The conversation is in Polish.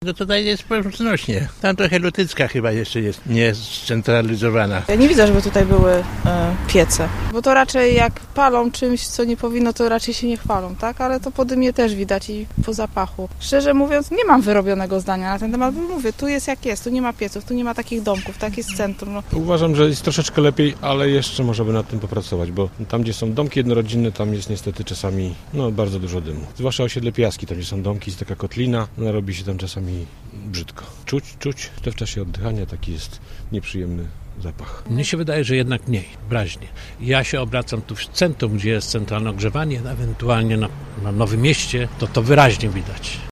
No tutaj jest znośnie. Tam trochę lutycka chyba jeszcze jest niescentralizowana. Ja nie widzę, żeby tutaj były piece, bo to raczej jak palą czymś, co nie powinno, to raczej się nie chwalą, tak? Ale to po dymie też widać i po zapachu. Szczerze mówiąc, nie mam wyrobionego zdania na ten temat, bo mówię, tu jest jak jest, tu nie ma pieców, tu nie ma takich domków, tak jest centrum. No. Uważam, że jest troszeczkę lepiej, ale jeszcze można by nad tym popracować, bo tam, gdzie są domki jednorodzinne, tam jest niestety czasami bardzo dużo dymu. Zwłaszcza osiedle Piaski, tam gdzie są domki, jest taka kotlina, robi się tam czasami brzydko. Czuć, to w czasie oddychania taki jest nieprzyjemny zapach. Mnie się wydaje, że jednak mniej, wyraźnie. Ja się obracam tu w centrum, gdzie jest centralne ogrzewanie, ewentualnie na Nowym Mieście, to wyraźnie widać.